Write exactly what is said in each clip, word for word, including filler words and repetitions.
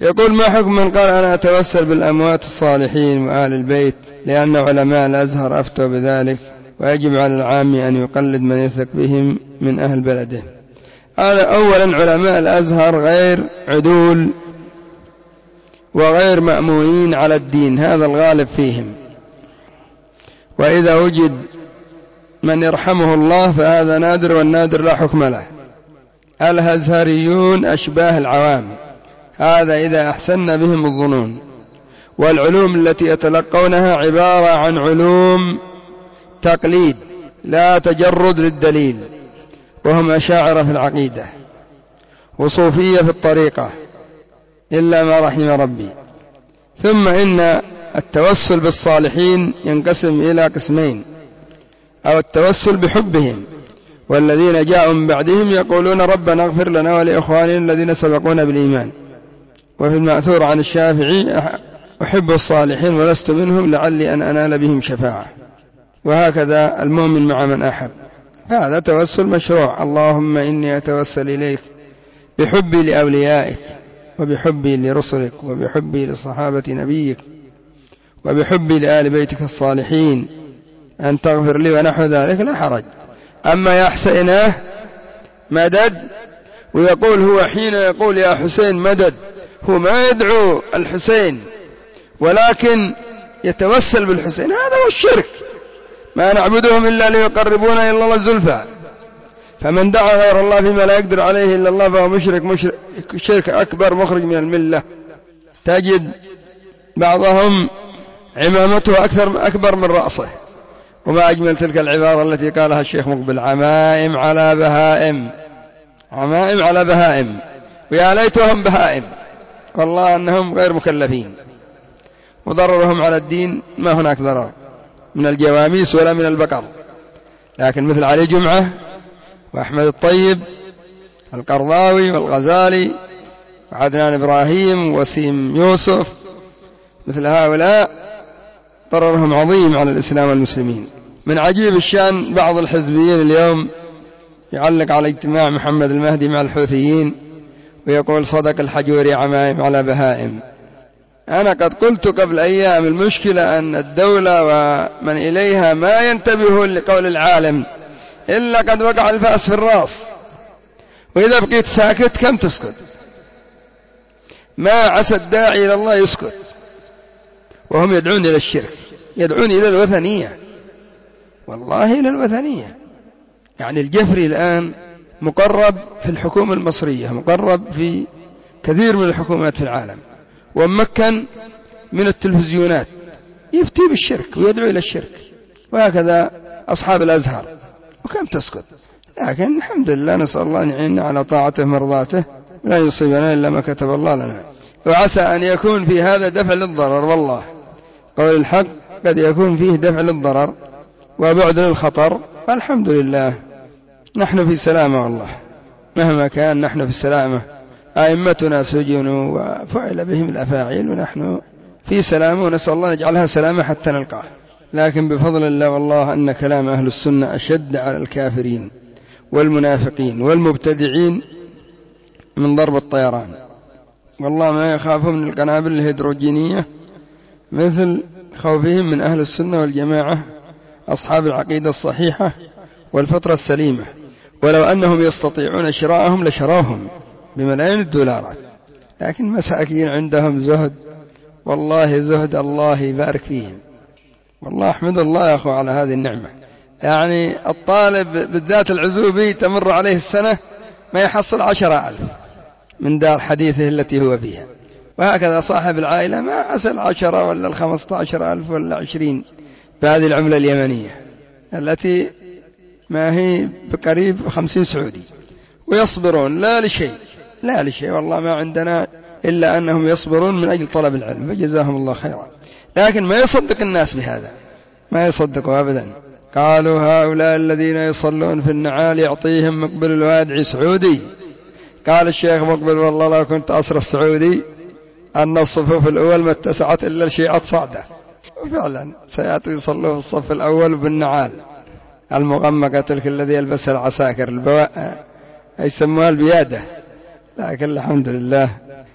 يقول: ما حكم من قال أنا أتوسل بالأموات الصالحين وآل البيت، لأن علماء الأزهر أفتوا بذلك، ويجب على العام أن يقلد من يثق بهم من أهل بلده. أولا، علماء الأزهر غير عدول وغير مأمونين على الدين، هذا الغالب فيهم، وإذا وجد من يرحمه الله فهذا نادر، والنادر لا حكم له. الأزهريون أشباه العوام، هذا إذا أحسن بهم الظنون، والعلوم التي يتلقونها عبارة عن علوم تقليد لا تجرد للدليل، وهم أشاعرة في العقيدة وصوفية في الطريقة إلا ما رحم ربي. ثم إن التوسل بالصالحين ينقسم إلى قسمين: أو التوسل بحبهم، والذين جاءوا من بعدهم يقولون ربنا اغفر لنا ولإخواننا الذين سبقونا بالإيمان. وفي المأثور عن الشافعي: أحب الصالحين ولست منهم لعلي أن أنال بهم شفاعة. وهكذا المؤمن مع من أحب، هذا توسل مشروع. اللهم إني أتوسل إليك بحبي لأوليائك، وبحبي لرسلك، وبحبي لصحابة نبيك، وبحبي لآل بيتك الصالحين أن تغفر لي، ونحو ذلك لا حرج. أما يا حسيناه مدد، ويقول هو حين يقول يا حسين مدد هو ما يدعو الحسين ولكن يتوسل بالحسين، هذا هو الشرك. ما نعبدهم إلا ليقربونا إلى الله زلفى، فمن دعا غير الله فيما لا يقدر عليه إلا الله فهو مشرك، مشرك شرك أكبر مخرج من الملة. تجد بعضهم عمامته أكثر أكبر من رأسه. وما أجمل تلك العبارة التي قالها الشيخ مقبل: عمائم على بهائم، عمائم على بهائم، ويا ليتهم بهائم، والله أنهم غير مكلفين، وضررهم على الدين ما هناك ضرر من الجواميس ولا من البقر. لكن مثل علي جمعة وأحمد الطيب القرضاوي والغزالي وعدنان إبراهيم ووسيم يوسف، مثل هؤلاء ضررهم عظيم على الإسلام والمسلمين. من عجيب الشأن بعض الحزبيين اليوم يعلق على اجتماع محمد المهدي مع الحوثيين ويقول: صدق الحجوري عمائم على بهائم. أنا قد قلت قبل أيام: المشكلة أن الدولة ومن إليها ما ينتبهون لقول العالم إلا قد وقع الفأس في الرأس، وإذا بقيت ساكت كم تسكت؟ ما عسى الداعي إلى الله يسكت، وهم يدعون إلى الشرك، يدعون إلى الوثنية، والله إلى الوثنية. يعني الجفري الآن مقرب في الحكومة المصرية، مقرب في كثير من الحكومات في العالم، ومكن من التلفزيونات يفتي بالشرك ويدعو إلى الشرك، وهكذا أصحاب الأزهر، وكم تسكت؟ لكن الحمد لله، نسأل الله أن يعيننا على طاعته مرضاته، ولا يصيبنا إلا ما كتب الله لنا. وعسى أن يكون في هذا دفع للضرر، والله قول الحق قد يكون فيه دفع للضرر وبعد للخطر، والحمد لله نحن في سلامة، والله مهما كان نحن في سلامة. أئمتنا سجنوا وفعل بهم الأفاعيل ونحن في سلامة، ونسأل الله نجعلها سلامة حتى نلقاه. لكن بفضل الله والله أن كلام أهل السنة أشد على الكافرين والمنافقين والمبتدعين من ضرب الطيران، والله ما يخافون من القنابل الهيدروجينية مثل خوفهم من أهل السنة والجماعة أصحاب العقيدة الصحيحة والفطرة السليمة. ولو أنهم يستطيعون شراءهم لشراهم بملايين الدولارات، لكن مساكين عندهم زهد، والله زهد الله يبارك فيهم. والله أحمد الله يا أخو على هذه النعمة. يعني الطالب بالذات العزوبي تمر عليه السنة ما يحصل عشرة ألف من دار حديثه التي هو فيها، وهكذا صاحب العائلة ما حصل عشرة ولا الخمسة عشر ألف ولا عشرين بهذه العملة اليمنية التي ما هي بقريب خمسين سعودي، ويصبرون لا لشيء لا لشيء، والله ما عندنا إلا أنهم يصبرون من أجل طلب العلم، فجزاهم الله خيرا. لكن ما يصدق الناس بهذا، ما يصدقوا أبدا. قالوا هؤلاء الذين يصلون في النعال يعطيهم مقبل الوادعي سعودي. قال الشيخ مقبل: والله لو كنت أصرف سعودي أن الصفوف الأول ما اتسعت إلا الشيعة صعدة. وفعلا سيأتوا يصلوا في الصف الأول بالنعال المغمقة تلك الذي يلبسها العساكر، البواء يسموها البيادة. لكن الحمد لله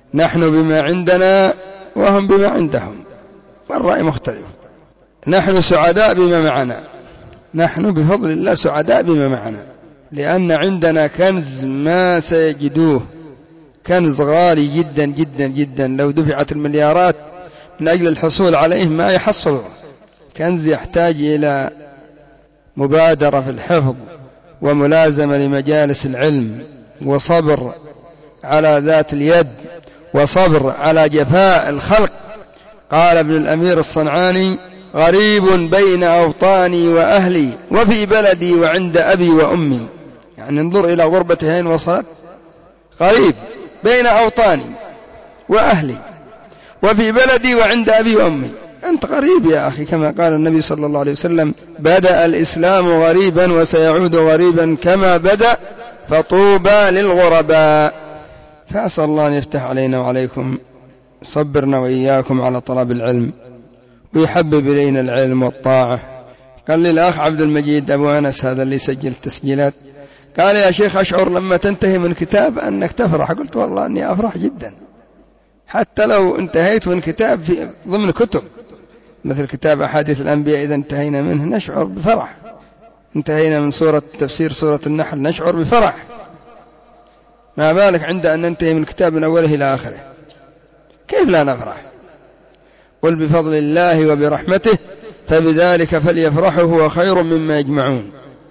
نحن بما عندنا وهم بما عندهم، والرأي مختلف. نحن سعداء بما معنا، نحن بفضل الله سعداء بما معنا، لأن عندنا كنز ما سيجدوه، كنز غالي جدا جدا جدا، لو دفعت المليارات من أجل الحصول عليه ما يحصله. كنز يحتاج إلى مبادرة في الحفظ وملازمة لمجالس العلم، وصبر على ذات اليد، وصبر على جفاء الخلق. قال ابن الأمير الصنعاني: غريب بين أوطاني وأهلي وفي بلدي وعند أبي وأمي. يعني انظر إلى غربتهين وصلت. غريب بين أوطاني وأهلي وفي بلدي وعند أبي وأمي. أنت غريب يا أخي، كما قال النبي صلى الله عليه وسلم: بدأ الإسلام غريبا وسيعود غريبا كما بدأ، فطوبى للغرباء. فأسأل الله أن يفتح علينا وعليكم، صبرنا وإياكم على طلب العلم، ويحبب إلينا العلم والطاعة. قال لي الأخ عبد المجيد أبو أنس، هذا اللي سجل التسجيلات، قال: يا شيخ أشعر لما تنتهي من كتاب أنك تفرح. قلت: والله أني أفرح جدا، حتى لو انتهيت من كتاب في ضمن كتب مثل كتاب أحاديث الأنبياء، إذا انتهينا منه نشعر بفرح. انتهينا من سورة تفسير سورة النحل نشعر بفرح، ما بالك عند أن ننتهي من كتاب من أوله إلى آخره؟ كيف لا نفرح؟ قل بفضل الله وبرحمته فبذلك فليفرحوا هو خير مما يجمعون.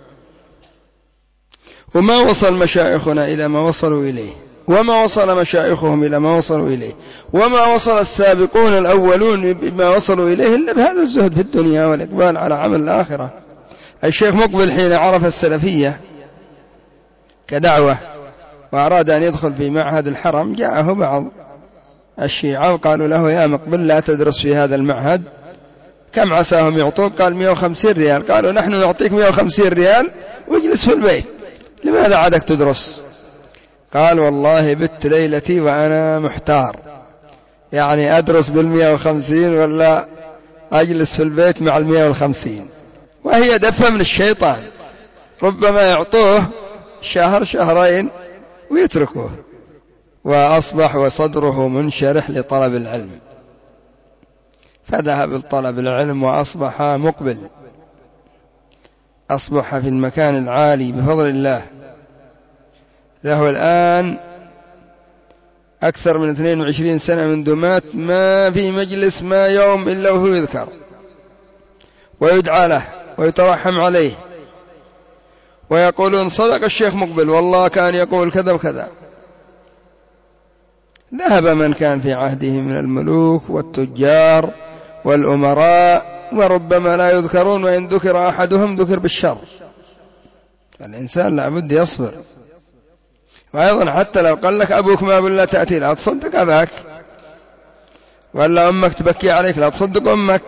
وما وصل مشايخنا إلى ما وصلوا إليه، وما وصل مشايخهم إلى ما وصلوا إليه، وما وصل السابقون الأولون بما وصلوا إليه إلا بهذا الزهد في الدنيا والإقبال على عمل الآخرة. الشيخ مقبل حين عرف السلفية كدعوة وأراد أن يدخل في معهد الحرم، جاءه بعض الشيعة وقالوا له: يا مقبل لا تدرس في هذا المعهد، كم عساهم يعطوك؟ قال: مئة وخمسين ريال. قالوا: نحن نعطيك مئة وخمسين ريال واجلس في البيت، لماذا عادك تدرس؟ قال: والله بت ليلتي وأنا محتار، يعني أدرس بالمئة وخمسين ولا أجلس في البيت مع المئة وخمسين؟ وهي دفة من الشيطان، ربما يعطوه شهر شهرين ويتركوه. وأصبح وصدره منشرح لطلب العلم، فذهب لطلب العلم وأصبح مقبل، أصبح في المكان العالي بفضل الله. له الآن أكثر من اثنين وعشرين سنة منذ مات، ما في مجلس ما يوم إلا وهو يذكر ويدعى له ويترحم عليه، ويقولون: صدق الشيخ مقبل، والله كان يقول كذا وكذا. ذهب من كان في عهده من الملوك والتجار والأمراء، وربما لا يذكرون، وإن ذكر أحدهم ذكر بالشر. الإنسان لابد يصبر. وأيضا حتى لو قال لك أبوك ما بالله تأتي، لا تصدق أباك، ولا أمك تبكي عليك، لا تصدق أمك.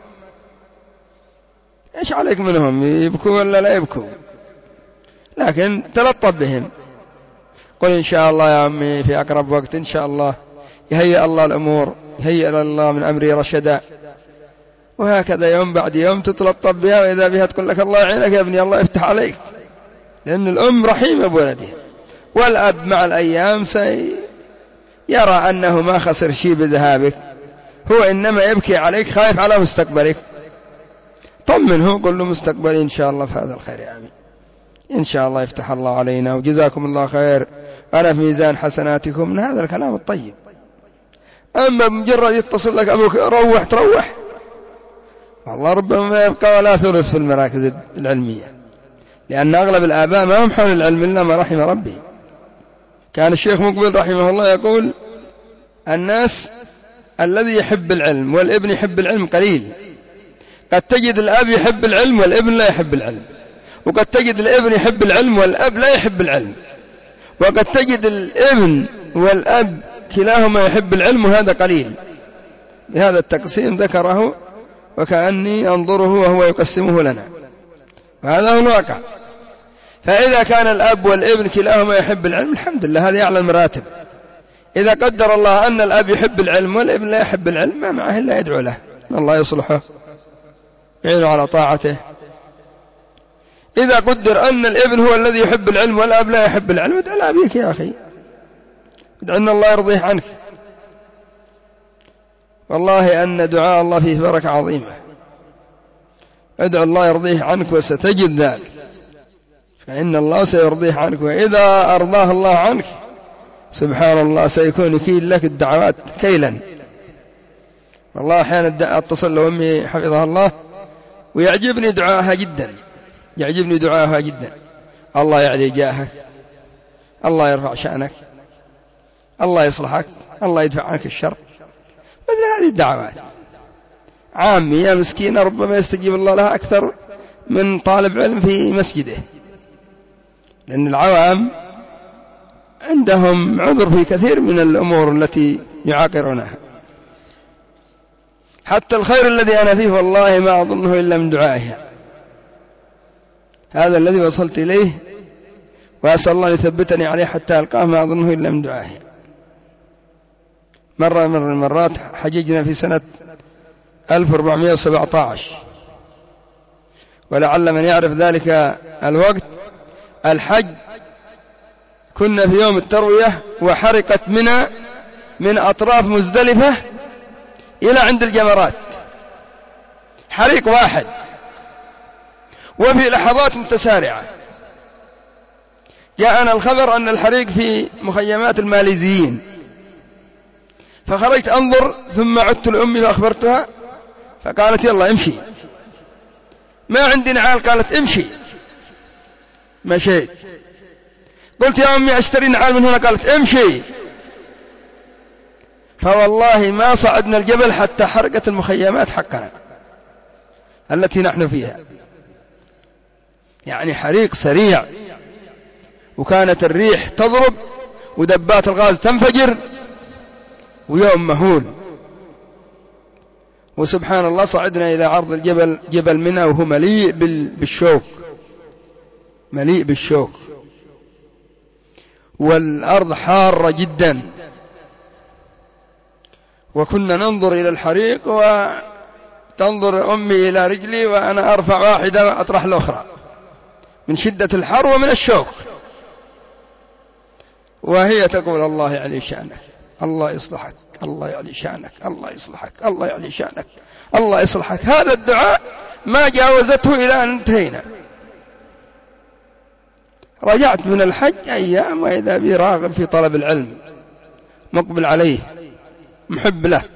إيش عليك منهم؟ يبكوا ولا لا يبكوا؟ لكن تلطف بهم، قل إن شاء الله يا أمي في أقرب وقت إن شاء الله يهيئ الله الأمور، يهيئ الله من أمري رشدا. وهكذا يوم بعد يوم تتلطف بها، وإذا بها تقول لك: الله يعينك يا ابني، الله يفتح عليك. لأن الأم رحيمة بولدها، والأب مع الأيام سيرى أنه ما خسر شيء بذهابك، هو إنما يبكي عليك، خايف على مستقبلك. طمنه، قل له مستقبلي إن شاء الله في هذا الخير يا أبي، إن شاء الله يفتح الله علينا وجزاكم الله خير، أنا في ميزان حسناتكم، من هذا الكلام الطيب. أما مجرد يتصل لك أبوك روح تروح، والله ربما ما يبقى ولا ثلث في المراكز العلمية، لأن أغلب الآباء ما هم حول العلم إلا ما رحم ربي. كان الشيخ مقبل رحمه الله يقول: الناس الذي يحب العلم والابن يحب العلم قليل. قد تجد الأب يحب العلم والابن لا يحب العلم، وقد تجد الابن يحب العلم والأب لا يحب العلم، وقد تجد الابن والأب كلاهما يحب العلم، وهذا قليل. بهذا التقسيم ذكره وكأني أنظره وهو يقسمه لنا، وهذا هو الواقع. فإذا كان الأب والابن كلاهما يحب العلم الحمد لله، هذه أعلى المراتب. إذا قدر الله أن الأب يحب العلم والابن لا يحب العلم، ما معه إلا يدعو له الله يصلحه يعينه على طاعته. إذا قدر أن الابن هو الذي يحب العلم والأب لا يحب العلم، ادع لأبيك يا أخي، ادع أن الله يرضيه عنك، والله أن دعاء الله فيه بركة عظيمة. ادعو الله يرضيه عنك وستجد ذلك، فإن الله سيرضيه عنك، وإذا أرضاه الله عنك سبحان الله سيكون يكيل لك الدعوات كيلا. والله أحيانا أتصل لأمي حفظها الله ويعجبني دعاءها جدا، يعجبني دعاءها جدا. الله يعلي جاهك، الله يرفع شأنك، الله يصلحك، الله يدفع عنك الشر، مثل هذه الدعوات. عامية مسكينة ربما يستجيب الله لها أكثر من طالب علم في مسجده، لأن العوام عندهم عذر في كثير من الأمور التي يعاقرونها. حتى الخير الذي أنا فيه والله ما أظنه إلا من دعائها، هذا الذي وصلت إليه وأسأل الله يثبتني عليه حتى ألقاه، ما أظنه إلا من دعائها. مرة من المرات حججنا في سنة ألف وأربعمائة وسبعة عشر، ولعل من يعرف ذلك الوقت الحج كنا في يوم التروية، وحرقت منى من أطراف مزدلفة إلى عند الجمرات حريق واحد، وفي لحظات متسارعة جاءنا الخبر أن الحريق في مخيمات الماليزيين، فخرجت أنظر، ثم عدت لأمي فأخبرتها، فقالت يلا امشي، ما عندي نعال، قالت امشي، مشيت. قلت يا أمي أشتري نعال من هنا، قالت امشي. فوالله ما صعدنا الجبل حتى حرقت المخيمات حقنا التي نحن فيها، يعني حريق سريع، وكانت الريح تضرب ودبات الغاز تنفجر، ويوم مهول. وسبحان الله صعدنا إلى عرض الجبل، جبل منى، وهو مليء بالشوك، مليء بالشوك، والأرض حارة جدا، وكنا ننظر إلى الحريق وتنظر أمي إلى رجلي وأنا أرفع واحدة وأطرح الأخرى من شدة الحر ومن الشوك، وهي تقول الله يعلي شأنك، الله يصلحك، الله يعلي شأنك، الله يصلحك، الله يعلي شأنك، الله يصلحك. هذا الدعاء ما جاوزته إلى أن انتهينا. رجعت من الحج أيام وإذا بي راغب في طلب العلم، مقبل عليه، محب له،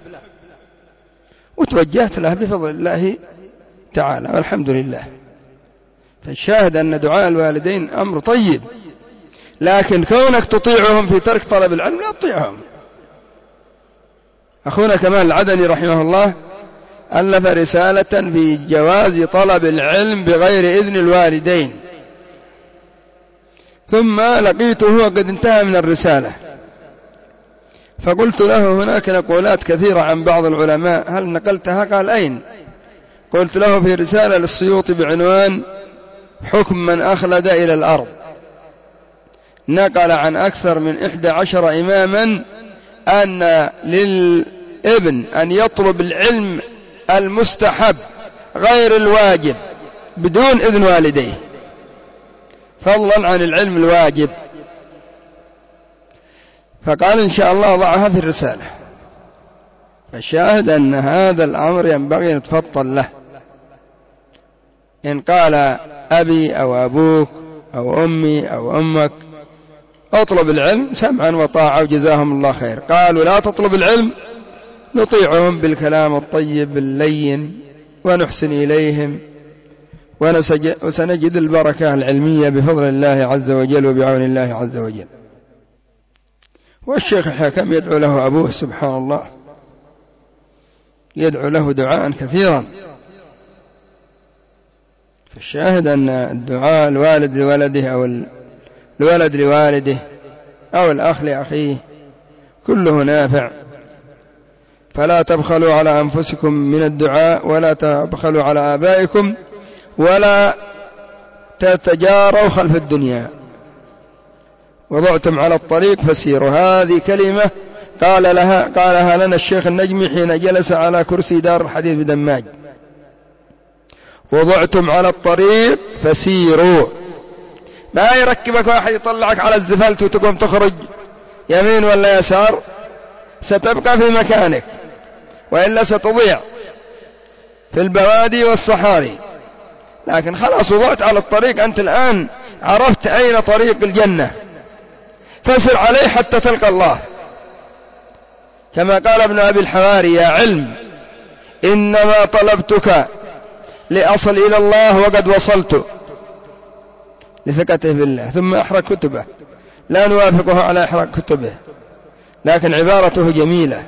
وتوجهت له بفضل الله تعالى، والحمد لله. فالشاهد أن دعاء الوالدين أمر طيب، لكن كونك تطيعهم في ترك طلب العلم لا تطيعهم. أخونا كمال العدني رحمه الله ألف رسالة في جواز طلب العلم بغير إذن الوالدين، ثم لقيته وقد انتهى من الرسالة، فقلت له هناك نقولات كثيرة عن بعض العلماء، هل نقلتها؟ قال أين؟ قلت له في رسالة للسيوطي بعنوان حكم من أخلد إلى الأرض، نقل عن أكثر من إحدى عشر إماما أن للابن أن يطلب العلم المستحب غير الواجب بدون إذن والديه، فضلا عن العلم الواجب. فقال إن شاء الله ضعها في الرسالة. فالشاهد أن هذا الأمر ينبغي نتفطن له. إن قال أبي أو أبوك أو أمي أو أمك اطلب العلم سمعا وطاعة وجزاهم الله خير، قالوا لا تطلب العلم نطيعهم بالكلام الطيب اللين ونحسن إليهم، وسنجد البركة العلمية بفضل الله عز وجل وبعون الله عز وجل. والشيخ الحكم يدعو له أبوه سبحان الله، يدعو له دعاء كثيرا. فالشاهد أن الدعاء الوالد لولده أو الولد لوالده أو الأخ لأخيه كله نافع، فلا تبخلوا على أنفسكم من الدعاء، ولا تبخلوا على آبائكم، ولا تتجاروا خلف الدنيا. وضعتم على الطريق فسيروا، هذه كلمة قال لها قالها لنا الشيخ النجمي حين جلس على كرسي دار الحديث بدماج. وضعتم على الطريق فسيروا، ما يركبك واحد يطلعك على الزفلت وتقوم تخرج يمين ولا يسار، ستبقى في مكانك. وإلا ستضيع في البوادي والصحاري. لكن خلاص وضعت على الطريق، أنت الآن عرفت أين طريق الجنة، فسر عليه حتى تلقى الله. كما قال ابن أبي الحواري: يا علم إنما طلبتك لأصل إلى الله وقد وصلت، لثقته بالله. ثم أحرق كتبه، لا نوافقه على إحراق كتبه، لكن عبارته جميلة.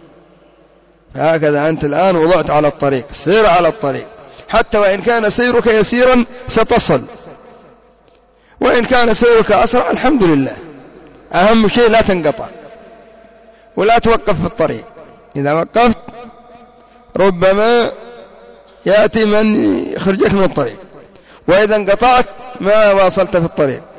فهكذا أنت الآن وضعت على الطريق، سير على الطريق، حتى وإن كان سيرك يسيرا ستصل، وإن كان سيرك أسرع الحمد لله. أهم شيء لا تنقطع ولا توقف في الطريق. إذا وقفت ربما يأتي من يخرجك من الطريق، وإذا انقطعت ما واصلت في الطريق.